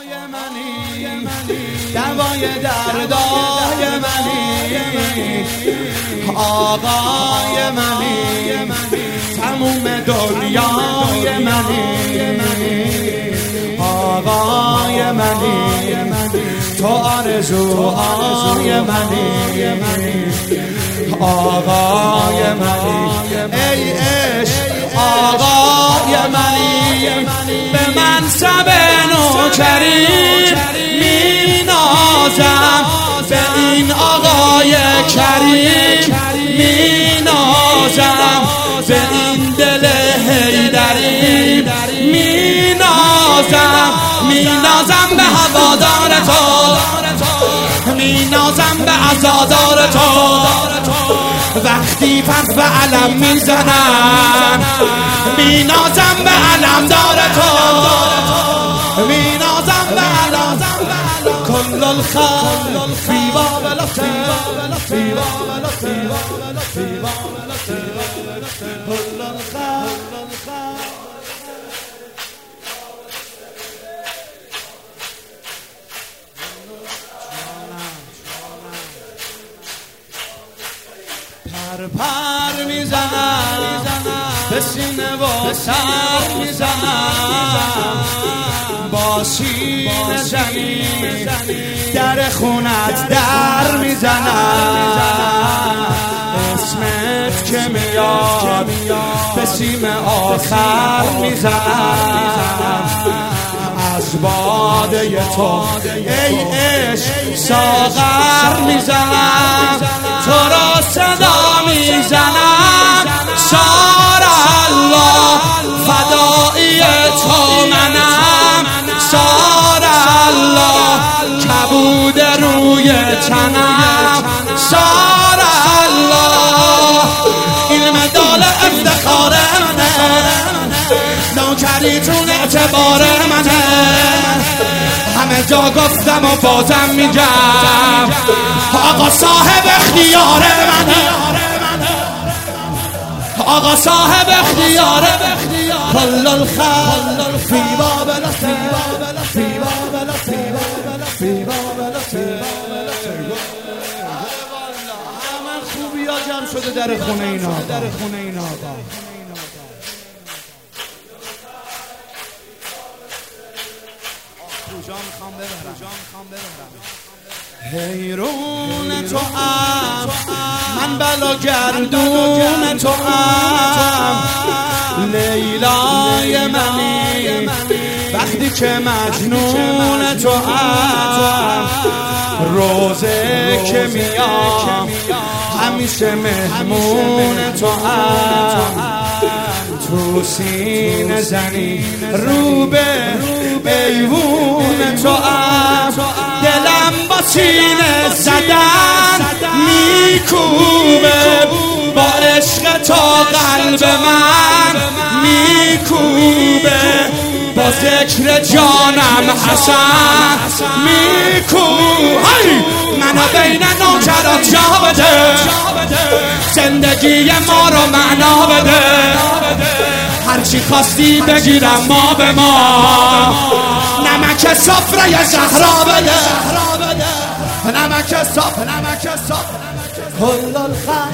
دوای دردای منی، آقای منی، تموم دنیای منی، آقای منی، تو آرزوهای منی، آقای منی، ای عشق آقای منی، به منصب نوکری می نازم، به این آقای کریم می نازم، به این دل حیدری می نازم، می نازم به هوادار تو، می نازم به عزادار تو، وقتی پس به علم می زنم، می نازم به علمدار تو، می نازم به علم کل الخلق فی بابلته، فی بابلته، فی بابلته، کل الخلق پر میزنم، به سینه و سر میزنم، با سینه زنی در خونت در میزنم، اسمت که میاد به سیم آخر میزنم، از باده تو ای عشق ساغر میزنم، تو را صدا میزنم، شار الله فدایی تو منم، شار الله کبود روی تنم، شار الله این مدال افتخار منه، نوکریتون اعتبار منه، همه جا گفتم و بازم میگم، آقا صاحب اختیار منه، آقا صاحب اختیار، کل الخلق فی بابلته، فی بابلته، فی بابلته، من خوبی ها جمع شده در خونه اینا، در خونه اینا. کجا میخوام ببرم، حیرون تو ام، من بلا گردون تو ام، لیلای منی، وقتی که مجنون تو ام، روزه که میام همیشه مهمون تو ام، تو سینه زنی رو به ایوون تو ام، دلم با سینه زدن میکوبه، با عشق تو قلب من میکوبه، با ذکر جانم حسن میکوبه، منو بین نوکرات جا بده، زندگی ما رو معنا بده، هرچی خواستی بگیرم ما به ما، نمک سفره زهرا بده، نمک سفره، کل الخلق